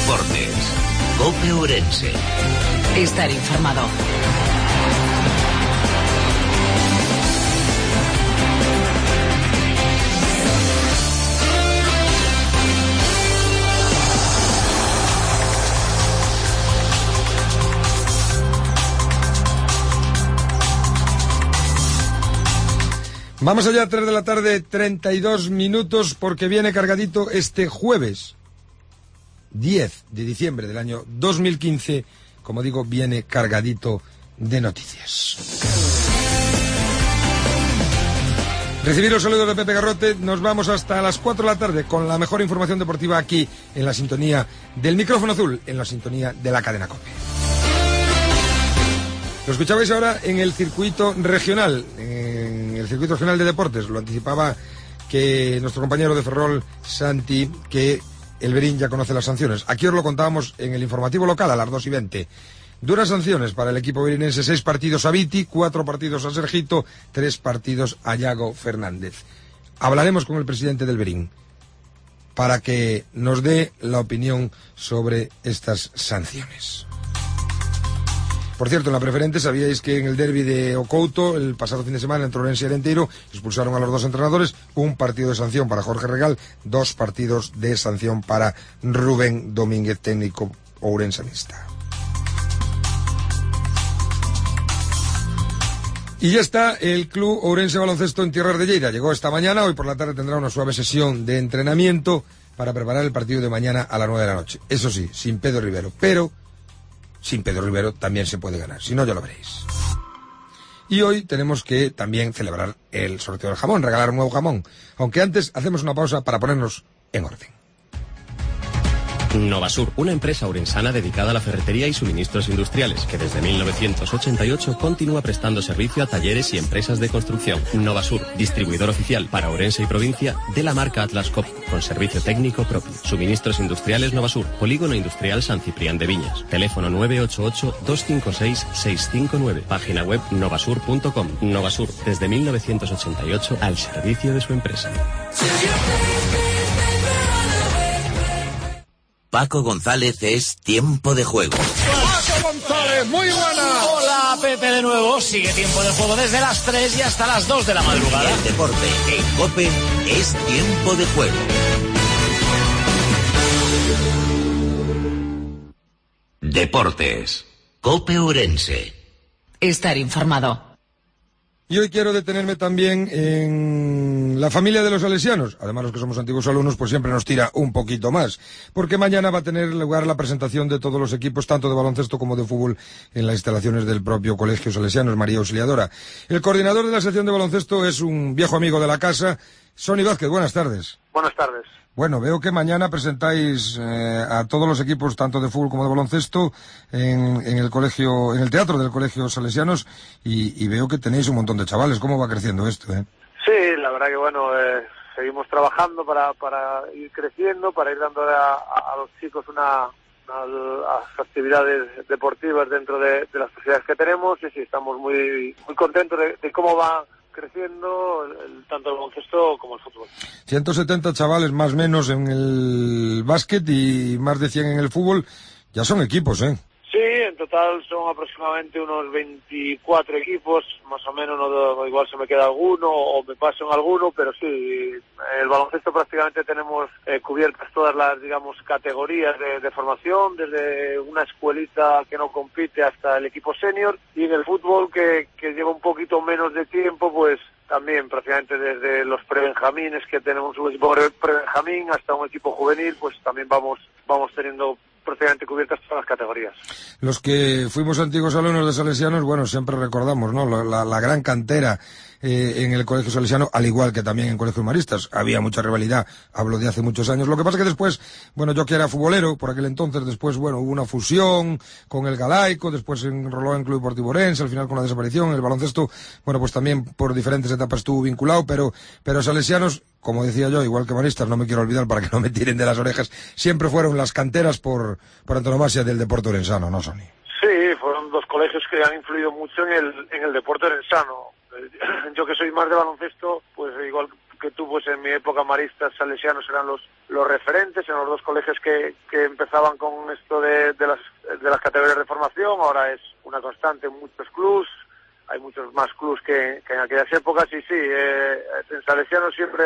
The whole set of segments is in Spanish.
Deportes. COPE Ourense. Estar informado. Vamos allá, 3 de la tarde, 32 minutos, porque viene cargadito este jueves 10 de diciembre del año 2015, como digo, viene cargadito de noticias. Recibir los saludos de Pepe Garrote, nos vamos hasta las 4 de la tarde con la mejor información deportiva aquí, en la sintonía del micrófono azul, en la sintonía de la cadena COPE. Lo escuchabais ahora en el circuito regional, el circuito regional de deportes. Lo anticipaba que nuestro compañero de Ferrol, Santi, que el Berín ya conoce las sanciones. Aquí os lo contábamos en el informativo local a las 2:20. Duras sanciones para el equipo berinense: 6 partidos a Viti, 4 partidos a Sergito, 3 partidos a Yago Fernández. Hablaremos con el presidente del Berín para que nos dé la opinión sobre estas sanciones. Por cierto, en la preferente, sabíais que en el derbi de Ocouto, el pasado fin de semana, entre Ourense y Arenteiro, expulsaron a los 2 entrenadores, 1 partido de sanción para Jorge Regal, 2 partidos de sanción para Rubén Domínguez, técnico ourensanista. Y ya está el Club Ourense Baloncesto en tierras de Lleida. Llegó esta mañana, hoy por la tarde tendrá una suave sesión de entrenamiento para preparar el partido de mañana a las 9 de la noche. Eso sí, sin Pedro Rivero, pero sin Pedro Rivero también se puede ganar, si no ya lo veréis. Y hoy tenemos que también celebrar el sorteo del jamón, regalar un nuevo jamón. Aunque antes hacemos una pausa para ponernos en orden. Novasur, una empresa ourensana dedicada a la ferretería y suministros industriales, que desde 1988 continúa prestando servicio a talleres y empresas de construcción. Novasur, distribuidor oficial para Ourense y provincia de la marca Atlas Copco, con servicio técnico propio. Suministros industriales Novasur, Polígono Industrial San Ciprián de Viñas. Teléfono 988-256-659. Página web novasur.com. Novasur, desde 1988 al servicio de su empresa. Paco González es Tiempo de Juego. ¡Paco González, muy buena! Hola, Pepe, de nuevo. Sigue Tiempo de Juego desde las 3 y hasta las 2 de la madrugada. El deporte en COPE es Tiempo de Juego. Deportes. COPE Ourense. Estar informado. Y hoy quiero detenerme también en la familia de los salesianos. Además, los que somos antiguos alumnos, pues siempre nos tira un poquito más. Porque mañana va a tener lugar la presentación de todos los equipos, tanto de baloncesto como de fútbol, en las instalaciones del propio Colegio Salesianos, María Auxiliadora. El coordinador de la sección de baloncesto es un viejo amigo de la casa, Sony Vázquez. Buenas tardes. Buenas tardes. Bueno, veo que mañana presentáis a todos los equipos, tanto de fútbol como de baloncesto, en el colegio, en el teatro del Colegio Salesianos, y veo que tenéis un montón de chavales. ¿Cómo va creciendo esto, Sí, la verdad que seguimos trabajando para ir creciendo, para ir dando a los chicos unas actividades deportivas dentro de las posibilidades que tenemos, y sí, estamos muy contentos de cómo va creciendo tanto el baloncesto como el fútbol. 170 chavales más o menos en el básquet y más de 100 en el fútbol. Ya son equipos, ¿eh? Sí, en total son aproximadamente unos 24 equipos, más o menos, no, igual se me queda alguno o me paso en alguno, pero sí, en el baloncesto prácticamente tenemos cubiertas todas las, digamos, categorías de formación, desde una escuelita que no compite hasta el equipo senior, y en el fútbol que lleva un poquito menos de tiempo, pues también prácticamente desde los prebenjamines, que tenemos un equipo prebenjamín, hasta un equipo juvenil, pues también vamos teniendo prácticamente cubiertas todas las categorías. Los que fuimos antiguos alumnos de Salesianos, bueno, siempre recordamos, ¿no?, la gran cantera en el Colegio Salesiano, al igual que también en Colegios Maristas. Había mucha rivalidad, hablo de hace muchos años. Lo que pasa que después, bueno, yo que era futbolero por aquel entonces, después, bueno, hubo una fusión con el Galaico, después se enroló en Club Deportivo Ourense, al final con la desaparición. El baloncesto, bueno, pues también por diferentes etapas estuvo vinculado, pero Salesianos, como decía yo, igual que Maristas, no me quiero olvidar para que no me tiren de las orejas, siempre fueron las canteras por antonomasia del deporte orensano, ¿no, Sony? Sí, fueron dos colegios que han influido mucho en el deporte orensano. Yo que soy más de baloncesto, pues igual que tú, pues en mi época maristas salesianos eran los referentes en los dos colegios que empezaban con esto de las categorías de formación. Ahora es una constante en muchos clubs, hay muchos más clubs que en aquellas épocas, y sí, en salesianos siempre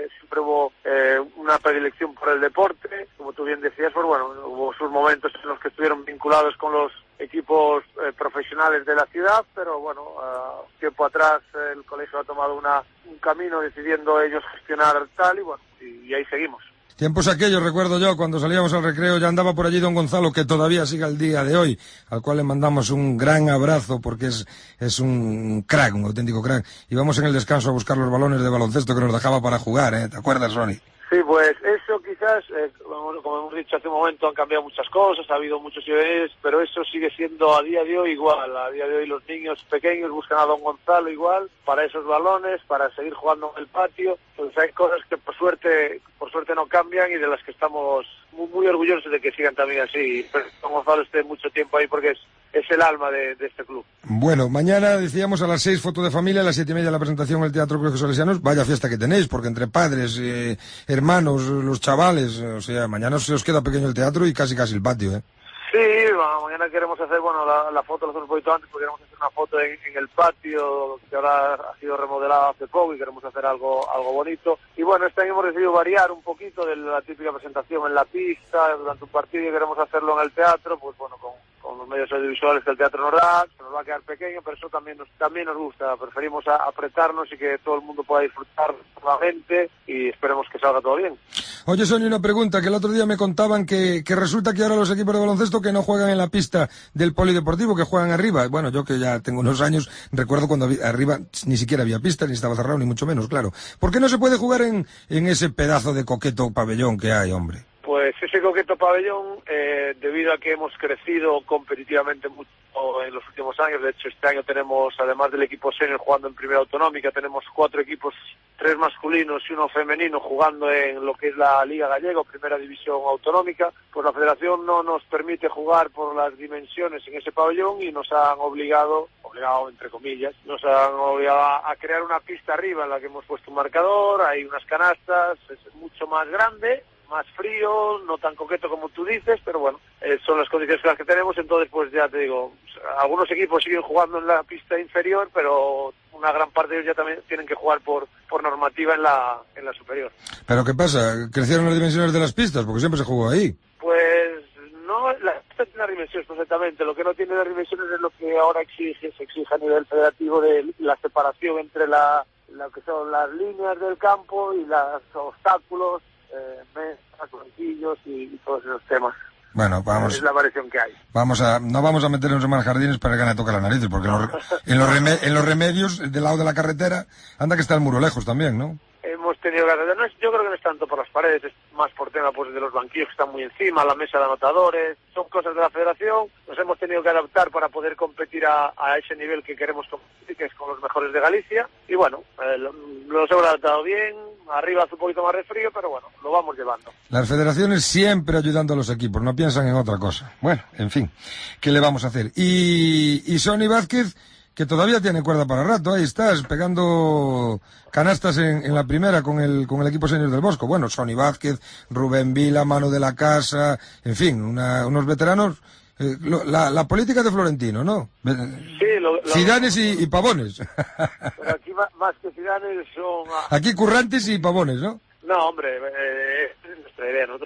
hubo una predilección por el deporte. Como tú bien decías, pues bueno, hubo sus momentos en los que estuvieron vinculados con los equipos profesionales de la ciudad, pero bueno, tiempo atrás el colegio ha tomado un camino decidiendo ellos gestionar tal, y bueno, y ahí seguimos. Tiempos aquellos, recuerdo yo, cuando salíamos al recreo, ya andaba por allí don Gonzalo, que todavía sigue al día de hoy, al cual le mandamos un gran abrazo, porque es un crack, un auténtico crack. Íbamos en el descanso a buscar los balones de baloncesto que nos dejaba para jugar, ¿eh? ¿Te acuerdas, Ronnie? Sí, pues eso quizás, como hemos dicho hace un momento, han cambiado muchas cosas, ha habido muchos niveles, pero eso sigue siendo a día de hoy igual. A día de hoy los niños pequeños buscan a don Gonzalo igual, para esos balones, para seguir jugando en el patio. Entonces hay cosas que por suerte no cambian y de las que estamos muy orgullosos de que sigan también así. Pero don Gonzalo esté mucho tiempo ahí porque es el alma de este club. Bueno, mañana decíamos a las 6 foto de familia, a las 7:30 la presentación en el Teatro Colegios Salesianos. Vaya fiesta que tenéis, porque entre padres, hermanos, los chavales, o sea, mañana se os queda pequeño el teatro y casi el patio, ¿eh? Sí, bueno, mañana queremos hacer, bueno, la foto la hacemos un poquito antes, porque queremos hacer una foto en el patio, que ahora ha sido remodelado hace poco, y queremos hacer algo bonito. Y bueno, este año hemos decidido variar un poquito de la típica presentación en la pista durante un partido, y queremos hacerlo en el teatro, pues bueno, con los medios audiovisuales que el teatro nos da, se nos va a quedar pequeño, pero eso también nos gusta. Preferimos apretarnos y que todo el mundo pueda disfrutar nuevamente, y esperemos que salga todo bien. Oye, Sonia, una pregunta, que el otro día me contaban que resulta que ahora los equipos de baloncesto que no juegan en la pista del polideportivo, que juegan arriba. Bueno, yo que ya tengo unos años, recuerdo cuando arriba ni siquiera había pista, ni estaba cerrado, ni mucho menos, claro. ¿Por qué no se puede jugar en ese pedazo de coqueto pabellón que hay, hombre? Pues ese coqueto pabellón, debido a que hemos crecido competitivamente mucho en los últimos años, de hecho este año tenemos, además del equipo senior jugando en Primera Autonómica, tenemos 4 equipos, 3 masculinos y 1 femenino jugando en lo que es la Liga Gallega, Primera División Autonómica. Pues la Federación no nos permite jugar por las dimensiones en ese pabellón, y nos han obligado entre comillas, nos han obligado a crear una pista arriba en la que hemos puesto un marcador, hay unas canastas, es mucho más grande, más frío, no tan coqueto como tú dices, pero bueno, son las condiciones las que tenemos. Entonces, pues ya te digo, algunos equipos siguen jugando en la pista inferior, pero una gran parte de ellos ya también tienen que jugar por normativa en la superior. ¿Pero qué pasa? ¿Crecieron las dimensiones de las pistas? Porque siempre se jugó ahí. Pues no, la pista tiene las dimensiones perfectamente. Lo que no tiene las dimensiones es lo que ahora se exige a nivel federativo, de la separación entre lo que son las líneas del campo y los obstáculos, mesas, banquillos y todos esos temas. Bueno, vamos. Es la variación que hay. No vamos a meternos en más jardines para que nadie toque las narices, porque en los remedios, del lado de la carretera, anda que está el muro lejos también, ¿no? Hemos tenido que arreglar, yo creo que no es tanto por las paredes, es más por tema pues de los banquillos que están muy encima, la mesa de anotadores, son cosas de la federación. Nos hemos tenido que adaptar para poder competir a ese nivel que queremos competir, que es con los mejores de Galicia, y bueno, nos hemos adaptado bien. Arriba hace un poquito más de frío, pero bueno, lo vamos llevando. Las federaciones siempre ayudando a los equipos, no piensan en otra cosa. Bueno, en fin, ¿qué le vamos a hacer? Y Sonny Vázquez, que todavía tiene cuerda para rato, ahí estás, pegando canastas en la primera con el equipo senior del Bosco. Bueno, Sonny Vázquez, Rubén Vila, Mano de la Casa, en fin, unos veteranos. La política de Florentino, ¿no? Sí, Zidanes y pavones. Pero aquí más que Zidanes son... Aquí currantes y pavones, ¿no? No, hombre, es nuestra idea. Nosotros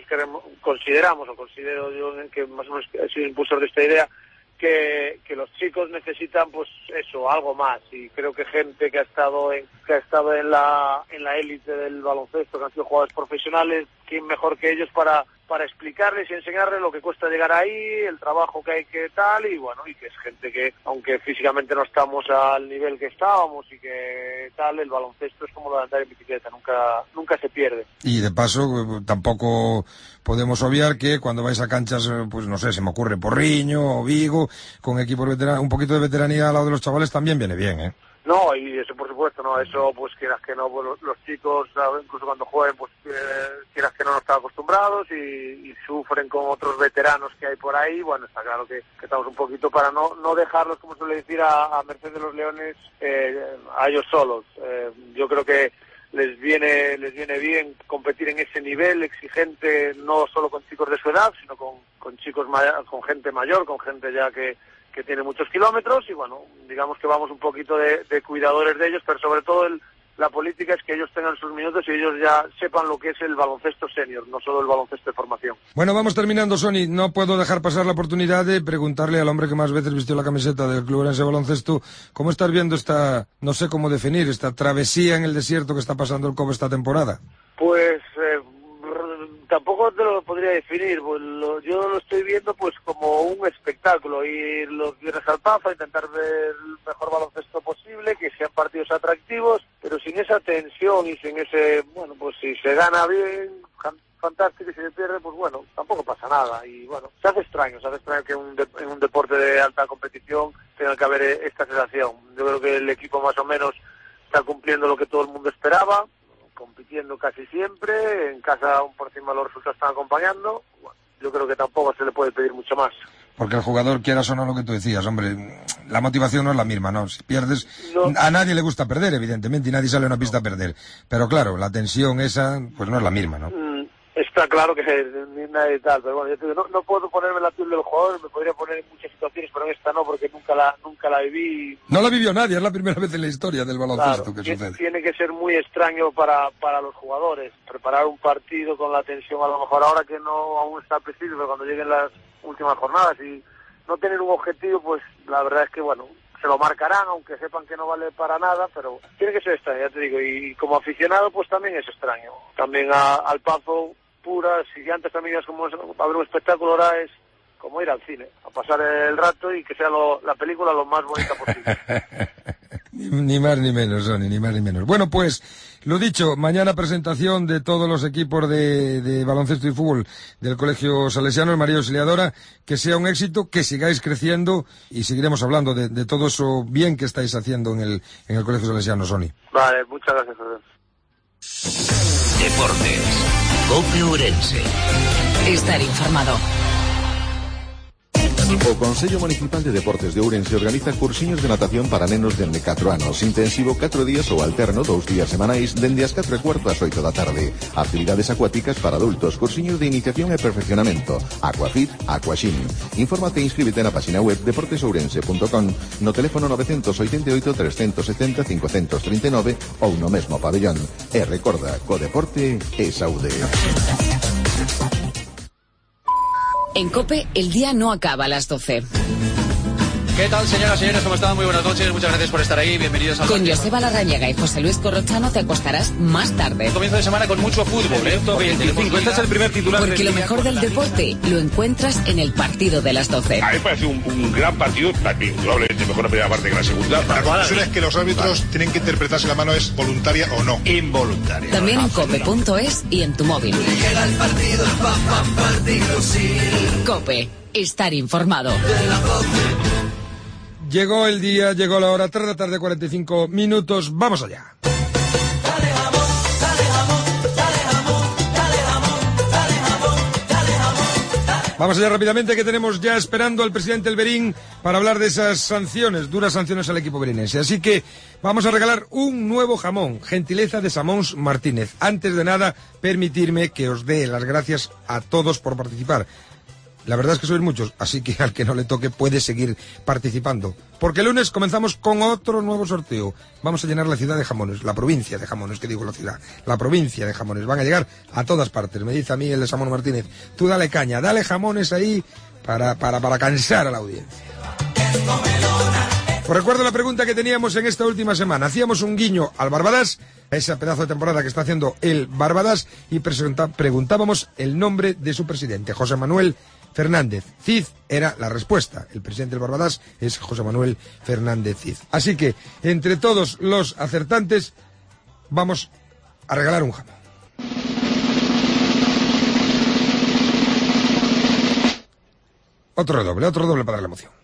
considero yo que más o menos he sido impulsor de esta idea, que los chicos necesitan pues eso, algo más, y creo que gente que ha estado en la élite del baloncesto, que han sido jugadores profesionales, quién mejor que ellos para explicarles y enseñarles lo que cuesta llegar ahí, el trabajo que hay que tal, y bueno, y que es gente que, aunque físicamente no estamos al nivel que estábamos y que tal, el baloncesto es como lo de andar en bicicleta, nunca se pierde. Y de paso, tampoco podemos obviar que cuando vais a canchas, pues no sé, se me ocurre Porriño o Vigo, con equipos veteranos, un poquito de veteranía al lado de los chavales también viene bien, ¿eh? No, y eso por supuesto, no, eso pues quieras que no, pues, los chicos, incluso cuando jueguen, pues quieras que no están acostumbrados y sufren con otros veteranos que hay por ahí. Bueno, está claro que estamos un poquito para no dejarlos, como suele decir, a merced de los leones, a ellos solos. Yo creo que les viene bien competir en ese nivel exigente, no solo con chicos de su edad, sino con chicos con gente mayor, con gente ya que tiene muchos kilómetros, y bueno, digamos que vamos un poquito de cuidadores de ellos, pero sobre todo la política es que ellos tengan sus minutos y ellos ya sepan lo que es el baloncesto senior, no solo el baloncesto de formación. Bueno, vamos terminando, Sony. No puedo dejar pasar la oportunidad de preguntarle al hombre que más veces vistió la camiseta del Club Ourense Baloncesto, ¿cómo estás viendo esta, no sé cómo definir, esta travesía en el desierto que está pasando el COP esta temporada? Pues tampoco te lo podría definir, pues yo lo estoy viendo pues como un espectáculo, ir los viernes al Pafa, intentar ver el mejor baloncesto posible, que sean partidos atractivos, pero sin esa tensión y sin ese, bueno, pues si se gana bien, fantástico, y si se pierde, pues bueno, tampoco pasa nada, y bueno, se hace extraño que en un deporte de alta competición tenga que haber esta sensación. Yo creo que el equipo más o menos está cumpliendo lo que todo el mundo esperaba, compitiendo casi siempre, en casa aún por encima los resultados están acompañando. Bueno, yo creo que tampoco se le puede pedir mucho más. Porque el jugador, quieras o no, lo que tú decías, hombre, la motivación no es la misma, ¿no? Si pierdes, no. A nadie le gusta perder, evidentemente, y nadie sale a una pista a perder. Pero claro, la tensión esa, pues no es la misma, ¿no? Está claro que ni nadie tal, pero bueno, yo te digo, no puedo ponerme la piel del jugador, me podría poner en muchas situaciones, pero en esta no, porque nunca la viví. No la vivió nadie, es la primera vez en la historia del baloncesto, claro, que sucede. Tiene que ser muy extraño para los jugadores, preparar un partido con la tensión, a lo mejor ahora que no aún está al principio, pero cuando lleguen las últimas jornadas y no tener un objetivo, pues la verdad es que bueno, se lo marcarán, aunque sepan que no vale para nada, pero tiene que ser extraño, ya te digo, y como aficionado pues también es extraño. También al Pazo pura, si antes también es como a ver un espectáculo, ahora es como ir al cine, a pasar el rato y que sea la película lo más bonita posible. Ni más ni menos, Sony, ni más ni menos. Bueno, pues, lo dicho, mañana presentación de todos los equipos de baloncesto y fútbol del Colegio Salesiano, el María Auxiliadora, que sea un éxito, que sigáis creciendo y seguiremos hablando de todo eso bien que estáis haciendo en el Colegio Salesiano, Sony. Vale, muchas gracias, José. Deportes. COPE Ourense. Estar informado. O Consello Municipal de Deportes de Ourense organiza cursiños de natación para nenos dende 4 anos, intensivo 4 días ou alterno 2 días semanais dende as 4:15 ás 8 da tarde. Actividades acuáticas para adultos, cursiños de iniciación e perfeccionamento, Aquafit, Aquaxim. Infórmate e inscríbete na página web deportesourense.com, no teléfono 988 370 539 ou no mesmo pabellón. E recorda, co deporte é saúde. En COPE, el día no acaba a las 12. ¿Qué tal, señoras y señores? ¿Cómo están? Muy buenas noches. Muchas gracias por estar ahí. Bienvenidos a... Con Joseba Larrañaga y José Luis Corrochano te acostarás más tarde. Comienzo de semana con mucho fútbol, ¿eh? 25. Este es el primer titular. Porque lo mejor del deporte lo encuentras en el partido de las 12. A mí me parece un gran partido, probablemente mejor la primera parte que la segunda. La cuestión es que los árbitros tienen que interpretar si la mano es voluntaria o no. Involuntaria. También en cope.es y en tu móvil. Llega el partido, partido, sí. COPE. Estar informado. Llegó el día, llegó la hora, 3 de la tarde, 45 minutos. Vamos allá. Dale jamón, dale jamón, dale jamón, dale jamón, dale jamón, dale jamón. Vamos allá rápidamente, que tenemos ya esperando al presidente El Berín para hablar de esas sanciones, duras sanciones al equipo berinense. Así que vamos a regalar un nuevo jamón, gentileza de Samons Martínez. Antes de nada, permitirme que os dé las gracias a todos por participar. La verdad es que sois muchos, así que al que no le toque puede seguir participando. Porque el lunes comenzamos con otro nuevo sorteo. Vamos a llenar la ciudad de jamones, la provincia de jamones, que digo la ciudad, la provincia de jamones. Van a llegar a todas partes. Me dice a mí el de Samón Martínez, tú dale caña, dale jamones ahí para cansar a la audiencia. Os recuerdo la pregunta que teníamos en esta última semana. Hacíamos un guiño al Barbadas, a ese pedazo de temporada que está haciendo el Barbadas, y preguntábamos el nombre de su presidente, José Manuel Fernández Cid era la respuesta. El presidente del Barbadas es José Manuel Fernández Cid. Así que, entre todos los acertantes, vamos a regalar un jamón. Otro doble para la emoción.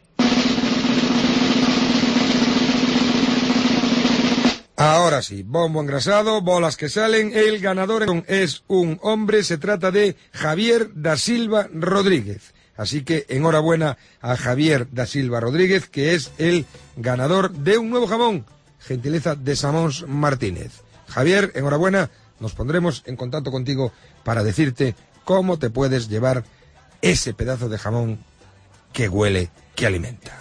Ahora sí, bombo engrasado, bolas que salen. El ganador es un hombre, se trata de Javier da Silva Rodríguez. Así que enhorabuena a Javier da Silva Rodríguez, que es el ganador de un nuevo jamón, gentileza de Samons Martínez. Javier, enhorabuena, nos pondremos en contacto contigo para decirte cómo te puedes llevar ese pedazo de jamón que huele, que alimenta.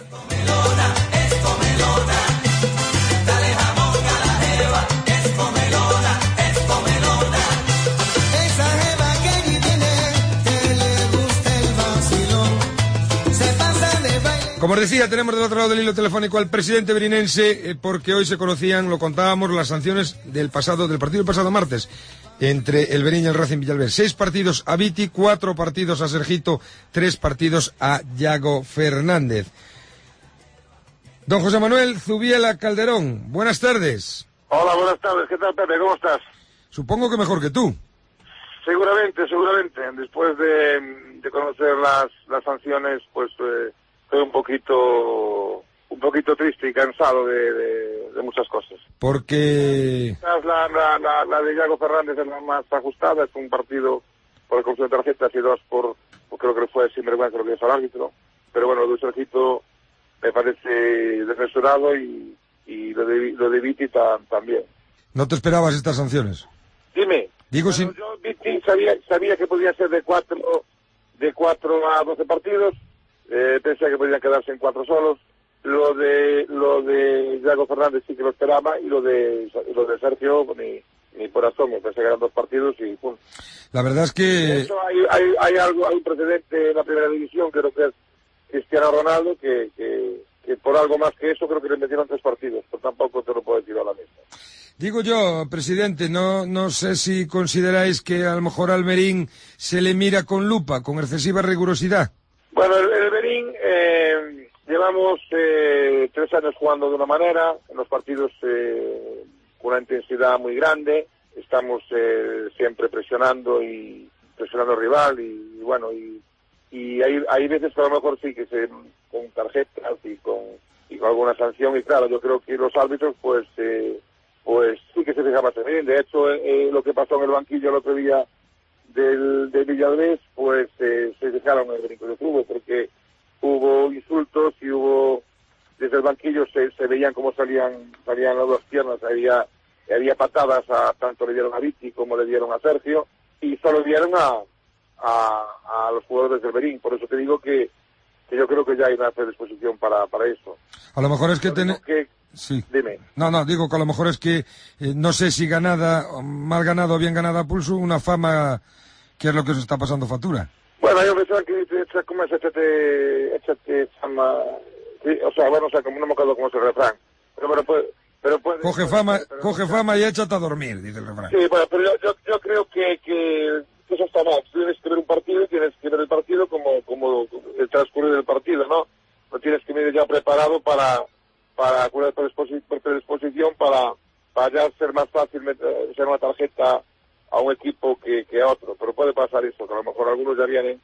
Como os decía, tenemos del otro lado del hilo telefónico al presidente berinense, porque hoy se conocían, lo contábamos, las sanciones del partido del pasado martes entre el Berín y el Racing Villalbés. 6 partidos a Viti, 4 partidos a Sergito, 3 partidos a Yago Fernández. Don José Manuel Zubiela Calderón, buenas tardes. Hola, buenas tardes. ¿Qué tal, Pepe? ¿Cómo estás? Supongo que mejor que tú. Seguramente. Después de conocer las sanciones, pues estoy un poquito triste y cansado de muchas cosas. Porque la de Yago Fernández es la más ajustada, es un partido por el conjunto de tarjetas y 2 por creo que fue sinvergüenza lo que hizo el árbitro, pero bueno, lo de Sergito me parece desmesurado y lo de Viti también. ¿No te esperabas estas sanciones? Dime. Digo, bueno, yo Viti sabía que podía ser de 4 a 12 partidos. Pensé que podían quedarse en 4 solos. Lo de Yago Fernández sí que lo esperaba, y lo de Sergio ni por asomo. Pensé que eran 2 partidos y pum. La verdad es que de hecho, hay un precedente en la primera división, creo que es Cristiano Ronaldo, que por algo más que eso creo que le metieron 3 partidos, pero tampoco te lo puedo decir ahora mismo. Digo yo, presidente, no sé si consideráis que a lo mejor al Berín se le mira con lupa, con excesiva rigurosidad. Bueno, el Berín llevamos 3 años jugando de una manera, en los partidos con una intensidad muy grande, estamos siempre presionando al rival y bueno, y hay veces que a lo mejor sí que con tarjetas y con alguna sanción, y claro, yo creo que los árbitros pues sí que se fijaban también. De hecho, lo que pasó en el banquillo el otro día del Villalbés, pues se dejaron el brinco de fútbol, porque hubo insultos y hubo, desde el banquillo se veían cómo salían las 2 piernas, había patadas, tanto le dieron a Viti como le dieron a Sergio, y solo dieron a los jugadores del Berín. Por eso te digo que yo creo que ya hay una predisposición para eso. A lo mejor es que sí. Dime. No, digo que a lo mejor es que no sé si ganada, mal ganada o bien ganada a pulso, una fama que es lo que se está pasando factura. Bueno, yo pensaba que como es échate fama, sí, o sea, como no me acuerdo cómo es el refrán, pero puede coge fama y échate a dormir, dice el refrán. Sí, bueno, pero yo creo que eso está mal. Tienes que ver un partido y tienes que ver el partido como el transcurrir del partido, ¿no? No tienes que venir ya preparado para con una predisposición para ya ser más fácil ser una tarjeta a un equipo que a otro. Pero puede pasar eso, que a lo mejor algunos ya vienen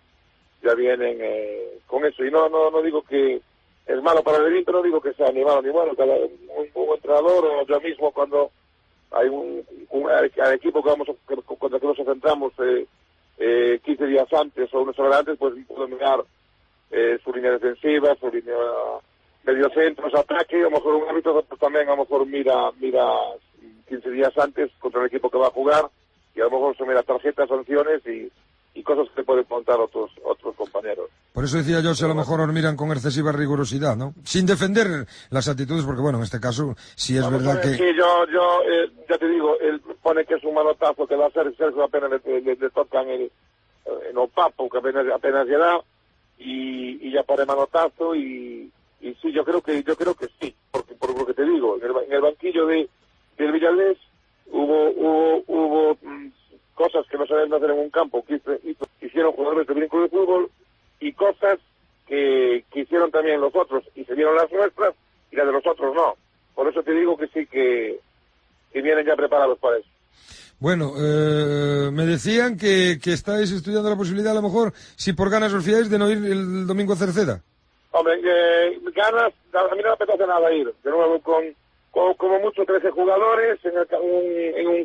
con eso. Y no digo que es malo para el Berín, pero no digo que sea ni malo ni bueno. Cada un entrenador, o yo mismo, cuando hay al equipo contra que nos enfrentamos 15 días antes o una semana antes, pues puedo mirar su línea defensiva, su línea mediocentros, ataque, a lo mejor un árbitro pues también a lo mejor mira 15 días antes contra el equipo que va a jugar, y a lo mejor se mira tarjetas, sanciones y cosas que pueden contar otros compañeros. Por eso decía yo, si a lo mejor os miran con excesiva rigurosidad, ¿no? Sin defender las actitudes, porque bueno, en este caso sí es verdad que... Sí, yo ya te digo, él pone que es un manotazo que va a hacer Sergio, apenas le tocan en Opapo, que apenas llega, y ya pone manotazo, y sí, yo creo que sí, porque por lo que te digo, en el banquillo del Villalbés hubo cosas que no se deben hacer en un campo, que hicieron jugadores de brinco de fútbol, y cosas que hicieron también los otros, y se vieron las nuestras, y las de los otros no. Por eso te digo que sí, que vienen ya preparados para eso. Bueno, me decían que estáis estudiando la posibilidad, a lo mejor, si por ganas os fiáis, de no ir el domingo a Cerceda. Hombre, ganas, a mí no me apetece nada ir. De nuevo, con como mucho 13 jugadores en un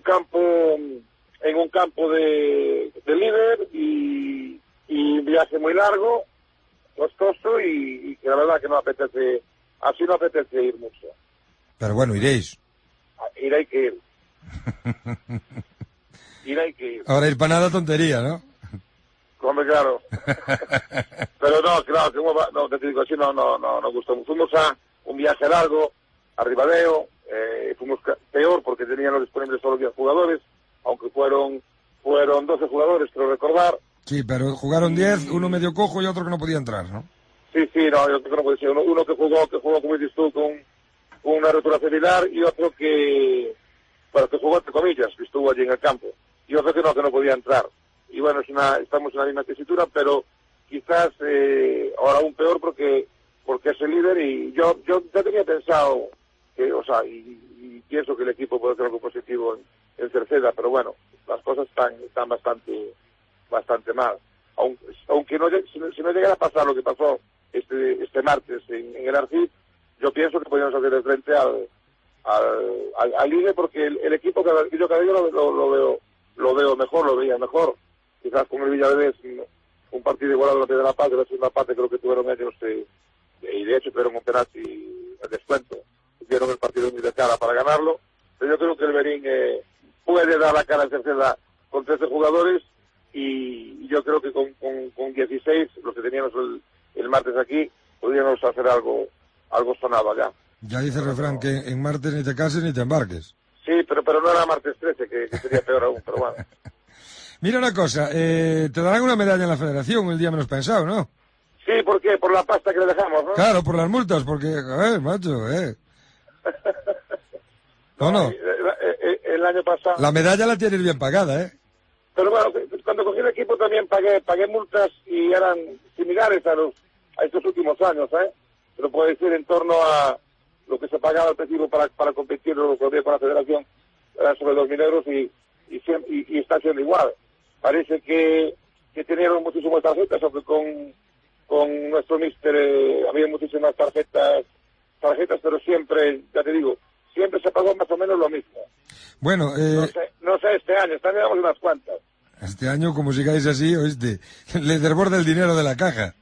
campo de líder, y un viaje muy largo, costoso, y que la verdad que no apetece ir mucho. Pero bueno, iréis. Ir hay que ir. Y no hay que ir. Ahora ir para nada tontería, ¿no? Hombre, claro. Pero no, claro, no, te digo así, no gustó. Fuimos a un viaje largo, a Ribadeo, fuimos peor porque tenían disponibles solo 10 jugadores, aunque fueron 12 jugadores, creo recordar. Sí, pero jugaron 10, uno medio cojo y otro que no podía entrar, ¿no? Sí, no, yo creo que no puede ser. Uno que jugó, como dices tú, con una rotura celular y otro que jugó entre comillas, que estuvo allí en el campo. Y otro que no podía entrar. Y bueno, estamos en la misma tesitura, pero quizás ahora aún peor porque es el líder y yo ya tenía pensado que, y pienso que el equipo puede hacer algo positivo en Cerceda, pero bueno, las cosas están bastante mal. Aunque si no llegara a pasar lo que pasó este martes en el Arcid, yo pienso que podríamos hacer de frente al líder porque el equipo cada día lo veo mejor, lo veía mejor. Quizás con el Villaverde un partido igualado en la primera parte, la segunda parte creo que tuvieron ellos y de hecho tuvieron un penalti de descuento, tuvieron el partido muy de cara para ganarlo, pero yo creo que el Berín puede dar la cara en Cerceda con 13 jugadores y yo creo que con 16, los que teníamos el martes aquí, podríamos hacer algo sonado allá. Ya dice el refrán que en martes ni te cases ni te embarques. Sí, pero no era martes 13, que sería peor aún, pero bueno. Mira una cosa, te darán una medalla en la federación el día menos pensado, ¿no? Sí, ¿por qué? Por la pasta que le dejamos, ¿no? Claro, por las multas, porque, macho, ¿No? El año pasado... La medalla la tienes bien pagada, ¿eh? Pero bueno, cuando cogí el equipo también pagué multas y eran similares a estos últimos años, ¿eh? Pero puedo decir en torno a lo que se pagaba al principio para competir lo que había con la federación, era sobre 2.000 euros y está siendo igual. Parece que tenían muchísimas tarjetas, aunque con nuestro míster había muchísimas tarjetas, pero siempre, ya te digo, siempre se pagó más o menos lo mismo. Bueno, no sé este año damos unas cuantas. Este año, como sigáis así, oíste, les desborda el dinero de la caja.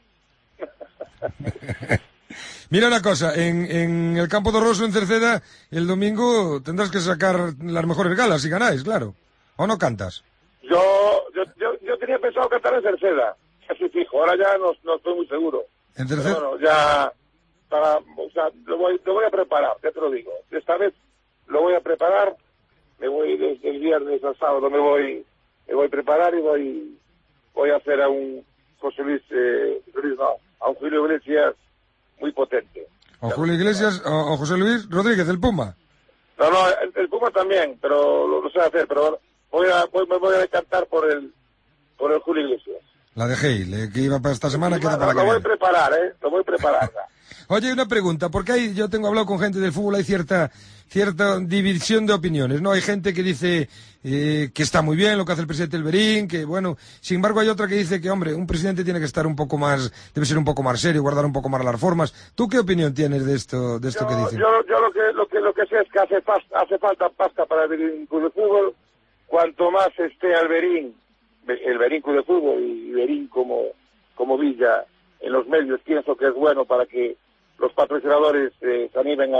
Mira una cosa, en el Campo de Rosso, en Cerceda, el domingo tendrás que sacar las mejores galas si ganáis, claro. ¿O no cantas? Yo tenía pensado cantar en Cerceda, así fijo, ahora ya no estoy muy seguro. ¿En Cerceda? Bueno, ya, lo voy a preparar, ya te lo digo. Esta vez lo voy a preparar, me voy desde el viernes al sábado, me voy a preparar y voy a hacer a un José Luis, a un Julio Iglesias muy potente. ¿O Julio Iglesias o José Luis Rodríguez, el Puma? No, el Puma también, pero lo sé hacer, pero me voy a decantar por el Julio Iglesias. La de Hale, que iba para esta semana, queda para lo voy a preparar, lo voy a preparar. Oye, una pregunta, porque yo tengo hablado con gente del fútbol, hay cierta división de opiniones, ¿no? Hay gente que dice que está muy bien lo que hace el presidente del Berín, que bueno, sin embargo hay otra que dice que, hombre, un presidente tiene que estar debe ser un poco más serio, guardar un poco más las formas. ¿Tú qué opinión tienes de esto que dicen? Yo lo que sé es que hace falta pasta para el Berín Club de Fútbol. Cuanto más esté el Berín Club de Fútbol y Berín como Villa en los medios, pienso que es bueno para que los patrocinadores se animen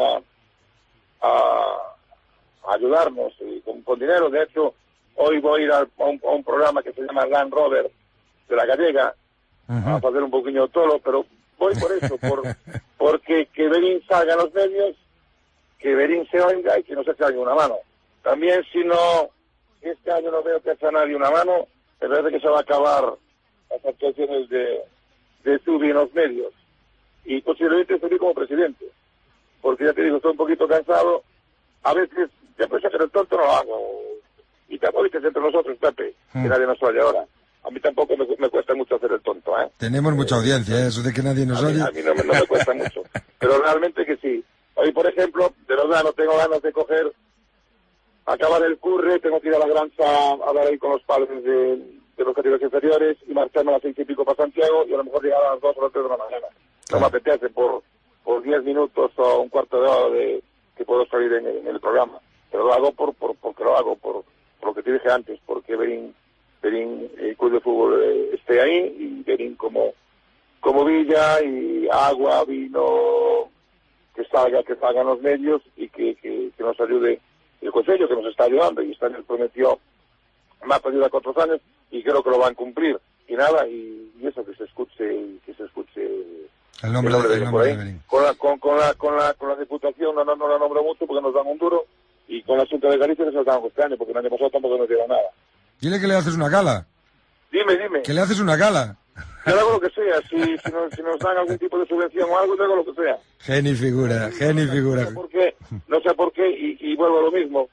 a ayudarnos con dinero. De hecho, hoy voy a ir a un programa que se llama Land Rover de la Gallega, a hacer un poquillo todo, pero voy por eso, porque que Berín salga a los medios, que Berín se oiga y que no se eche una mano. También si este año no veo que eche a nadie una mano, me parece que se va a acabar las actuaciones de Zubi en los medios. Y posiblemente estoy como presidente, porque ya te digo, estoy un poquito cansado, a veces ya pensé que el tonto no lo hago, y tampoco dices entre nosotros, Pepe, que nadie nos oye ahora. A mí tampoco me cuesta mucho hacer el tonto, ¿eh? Tenemos mucha audiencia, eso de que nadie nos oye. A mí no me cuesta mucho, pero realmente que sí. Hoy, por ejemplo, de verdad no tengo ganas de acabar el curre, tengo que ir a la granja a hablar ahí con los padres de los categorías inferiores y marcharme a las 6:00 para Santiago y a lo mejor llegar a las 2 o las 3 de la mañana. No me apetece por 10 minutos o un cuarto de hora que puedo salir en el programa. Pero lo hago porque lo hago, por lo que te dije antes, porque Berín Club de Fútbol esté ahí y Berín como Villa y agua, vino, que salgan los medios y que nos ayude el Concello, que nos está ayudando, y nos prometió más ayuda con otros años, y creo que lo van a cumplir. Y nada, y eso, que se escuche el nombre de Berín. Con la Diputación no la nombro mucho porque nos dan un duro, y con la Junta de Galicia que se lo dan este año, porque el año pasado tampoco nos dieron nada. Dile que le haces una gala. Dime. Que le haces una gala. Yo hago lo que sea, si nos dan algún tipo de subvención o algo, yo hago lo que sea. Genio figura. No sé por qué, y vuelvo a lo mismo.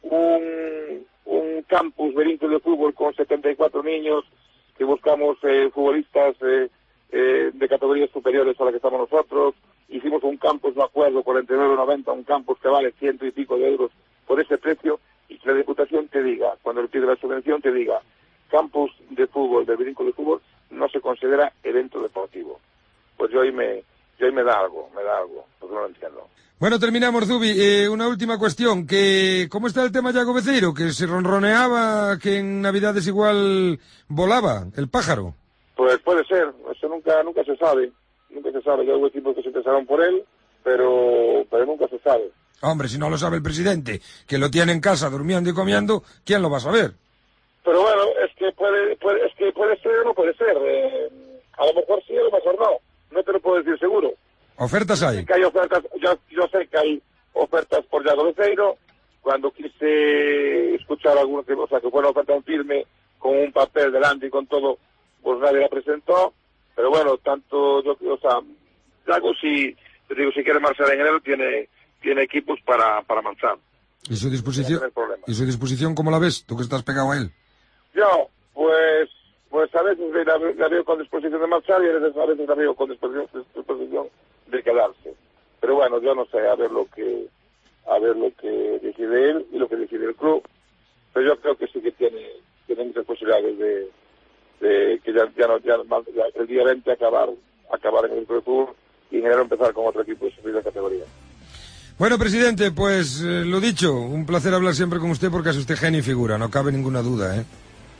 Un campus Berinto de fútbol con 74 niños, que buscamos futbolistas de categorías superiores a la que estamos nosotros. Hicimos un campus, no acuerdo, 49,90, un campus que vale 100 y pico de euros por ese precio, y que la Diputación te diga, cuando le pide la subvención, te diga, campus de fútbol, de Berinco de fútbol, no se considera evento deportivo. Pues yo ahí me da algo, porque no lo entiendo. Bueno, terminamos, Zubi. Una última cuestión, que ¿cómo está el tema Iago Beceiro? Que se ronroneaba que en Navidades igual volaba el pájaro. Pues puede ser, eso nunca se sabe. Ya hubo equipos que se interesaron por él, pero nunca se sabe. Hombre, si no lo sabe el presidente, que lo tiene en casa durmiendo y comiendo, ¿quién lo va a saber? Pero bueno, es que puede ser o no puede ser. A lo mejor sí, a lo mejor no. No te lo puedo decir seguro. ¿Ofertas hay? Que hay ofertas, yo sé que hay ofertas por Iago Beceiro. Cuando quise escuchar algunos, que fue una oferta en firme, con un papel delante y con todo, pues nadie la presentó. Pero bueno, Iago, si quiere marchar en enero, tiene equipos para marchar. ¿Y su disposición cómo la ves? ¿Tú que estás pegado a él? Yo, pues a veces la veo con disposición de marchar, y a veces la veo con disposición de quedarse. Pero bueno, yo no sé, a ver lo que decide él y lo que decide el club. Pero yo creo que sí que tiene muchas posibilidades de que ya el día 20 acabar en el club de fútbol, y en enero empezar con otro equipo de subida categoría. Bueno, presidente, pues lo dicho, un placer hablar siempre con usted, porque es usted genio y figura, no cabe ninguna duda, ¿eh?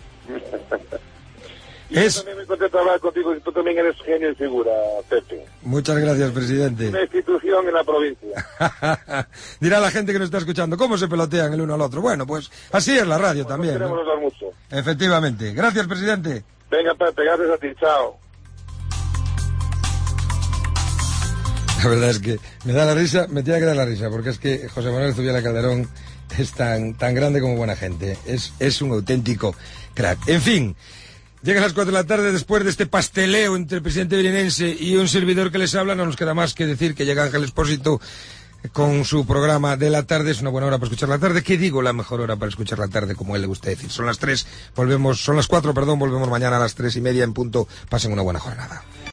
Yo también me contento de hablar contigo, y tú también eres genio y figura, Pepe. Muchas gracias, presidente. Una institución en la provincia. Dirá la gente que nos está escuchando, ¿cómo se pelotean el uno al otro? Bueno, pues así es la radio también, ¿no? Queremos dar mucho. Efectivamente. Gracias, presidente. Venga, Pepe, gracias a ti, chao. La verdad es que me da la risa, me tiene que dar la risa, porque es que José Manuel Zubiela Calderón es tan grande como buena gente. Es un auténtico crack. En fin, llegan las 4 de la tarde, después de este pasteleo entre el presidente berinense y un servidor que les habla, no nos queda más que decir que llega Ángel Expósito con su programa de la tarde. Es una buena hora para escuchar la tarde. ¿Qué digo? La mejor hora para escuchar la tarde, como a él le gusta decir. Son las 4, volvemos mañana a las 3:30 en punto. Pasen una buena jornada.